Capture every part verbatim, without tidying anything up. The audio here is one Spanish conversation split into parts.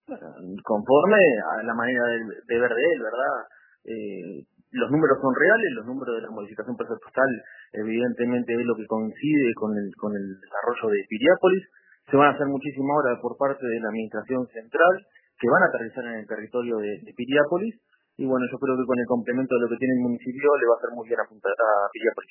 Conforme a la manera de, de ver de él, ¿verdad? Eh, los números son reales, los números de la modificación presupuestal evidentemente es lo que coincide con el, con el desarrollo de Piriápolis. Se van a hacer muchísimas obras por parte de la administración central que van a aterrizar en el territorio de, de Piriápolis, y bueno, yo creo que con el complemento de lo que tiene el municipio le va a hacer muy bien a, Punta, a Piriápolis.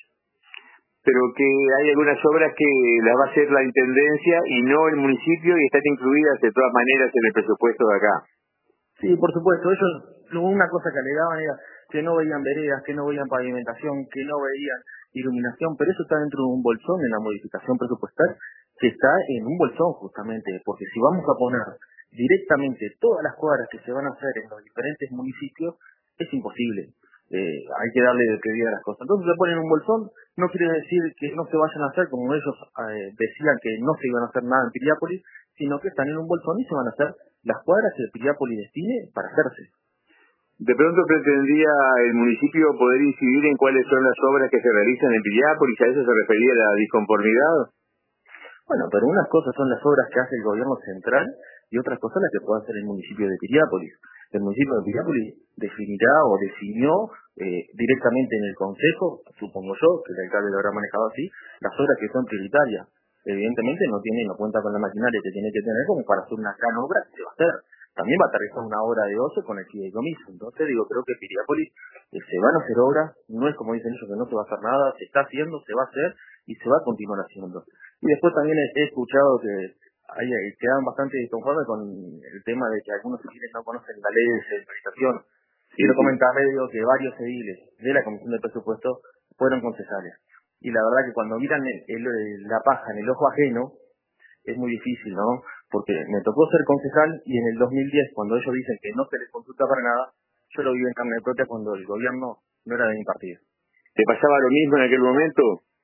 Pero que hay algunas obras que las va a hacer la Intendencia y no el municipio, y están incluidas de todas maneras en el presupuesto de acá. Sí, por supuesto, ellos, una cosa que alegaban era que no veían veredas, que no veían pavimentación, que no veían iluminación, pero eso está dentro de un bolsón en la modificación presupuestal, que está en un bolsón justamente, porque si vamos a poner directamente todas las cuadras que se van a hacer en los diferentes municipios, es imposible. Eh, hay que darle prioridad a las cosas. Entonces se ponen en un bolsón, no quiere decir que no se vayan a hacer, como ellos eh, decían que no se iban a hacer nada en Piriápolis, sino que están en un bolsón y se van a hacer las cuadras que Piriápolis destine para hacerse. De pronto pretendía el municipio poder incidir en cuáles son las obras que se realizan en Piriápolis, ¿a eso se refería la disconformidad? Bueno, pero unas cosas son las obras que hace el gobierno central y otras cosas las que puede hacer el municipio de Piriápolis. El municipio de Piriápolis definirá o definió eh, directamente en el consejo, supongo yo, que el alcalde lo habrá manejado así, las obras que son prioritarias. Evidentemente no tiene, no cuenta con la maquinaria que tiene que tener como para hacer una gran obra que se va a hacer. También va a aterrizar una obra de ocio con el fideicomiso. Entonces digo, creo que Piriápolis eh, se van a hacer obras, no es como dicen ellos que no se va a hacer nada, se está haciendo, se va a hacer y se va a continuar haciendo. Y después también he, he escuchado que hay, quedan bastante disconformes con el tema de que algunos ediles no conocen la ley de descentralización. Sí, Quiero sí. comentarle, digo, que varios ediles de la Comisión de Presupuesto fueron concejales. Y la verdad que cuando miran el, el, la paja en el ojo ajeno, es muy difícil, ¿no? Porque me tocó ser concejal y en el dos mil diez, cuando ellos dicen que no se les consulta para nada, yo lo vi en carne propia cuando el gobierno no era de mi partido. ¿Te pasaba lo mismo en aquel momento?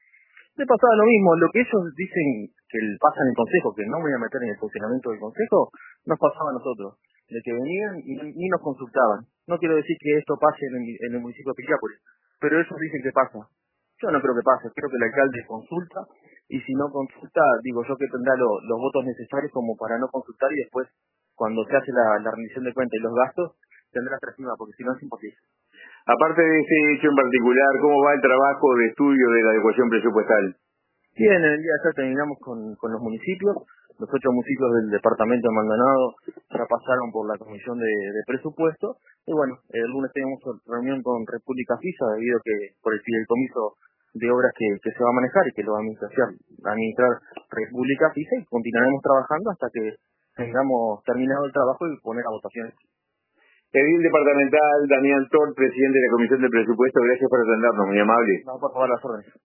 Me pasaba lo mismo, lo que ellos dicen que pasa en el consejo, que no me voy a meter en el funcionamiento del consejo, nos pasaba a nosotros, de que venían y ni nos consultaban. No quiero decir que esto pase en el, en el municipio de Piriápolis, pero ellos dicen que pasa. Yo no creo que pase, creo que el alcalde consulta, y si no consulta, digo yo que tendrá lo, los votos necesarios como para no consultar, y después, cuando se hace la, la rendición de cuentas y los gastos, tendrá encima, porque si no es imposible. Aparte de ese hecho en particular, ¿cómo va el trabajo de estudio de la adecuación presupuestal? Bien, en el día de ayer terminamos con, con los municipios. Los ocho municipios del departamento de Maldonado ya pasaron por la comisión de, de presupuesto. Y bueno, el lunes tenemos reunión con República Fisa, debido que por el fideicomiso de obras que, que se va a manejar y que lo va a administrar, a administrar República Fisa, y continuaremos trabajando hasta que tengamos terminado el trabajo y poner a votaciones. Edil departamental Damián Tort, presidente de la Comisión de Presupuesto, gracias por atendernos, muy amable. No, por favor, las órdenes.